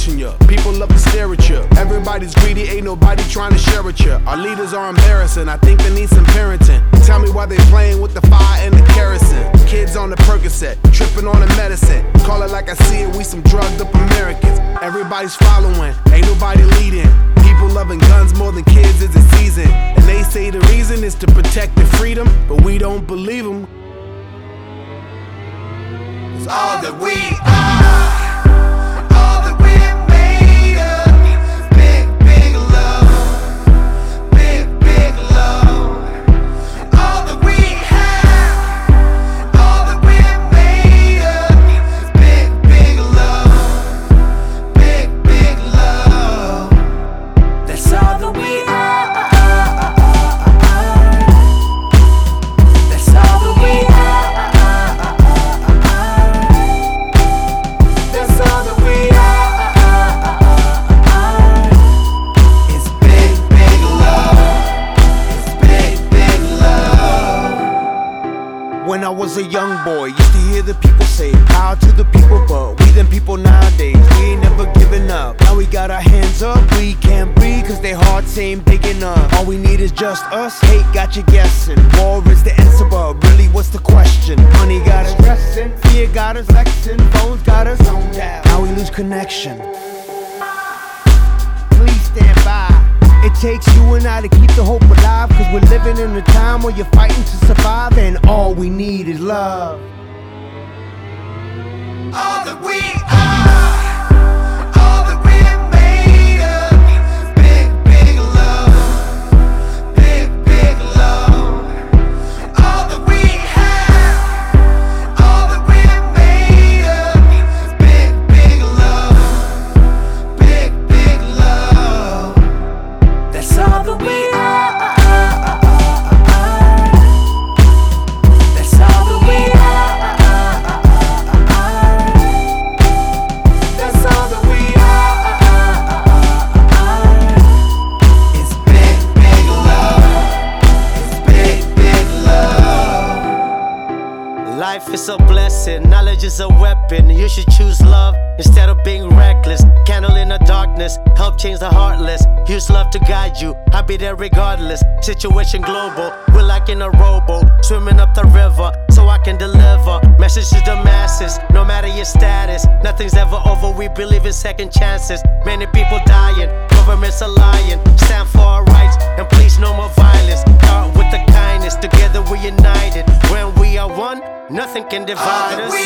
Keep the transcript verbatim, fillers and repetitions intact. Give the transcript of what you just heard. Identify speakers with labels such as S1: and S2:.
S1: watching you. People love to stare at you. Everybody's greedy, ain't nobody trying to share with you. Our leaders are embarrassing, I think they need some parenting. Tell me why they playing with the fire and the kerosene. Kids on the Percocet, tripping on the medicine. Call it like I see it, we some drugged up Americans. Everybody's following, ain't nobody leading. People loving guns more than kids is the season. And they say the reason is to protect their freedom, but we don't believe them.
S2: It's all that we are.
S3: When I was a young boy, used to hear the people say, power to the people, but we them people nowadays, we ain't never giving up. Now we got our hands up, we can't breathe cause their hearts ain't big enough. All we need is just us, hate got you guessing. War is the answer, but really what's the question? Money got us stressing, fear got us vexing, phones got us zoned out. Now we lose connection. Please stand by. It takes you and I to keep the hope alive, cause we're living in a time where you're fighting to survive, and all we need is love.
S2: All that we are, all that we're made of, big, big love, big, big love. All that we have, all that we're made of, big, big love, big, big love. That's all that we are. That's all that we are. That's all that we are. It's big, big love. It's big, big love.
S4: Life is a blessing, knowledge is a weapon. You should choose love instead of being reckless. Candle in the darkness, help change the heartless. Use love to guide you, I'll be there regardless. Situation global, we're like in a rowboat, swimming up the river so I can deliver message to the masses. No matter your status, nothing's ever over, we believe in second chances. Many people dying, governments are lying. Stand for our rights and please no more violence. Start with the kindness, together we're united. When we are one, nothing can divide us.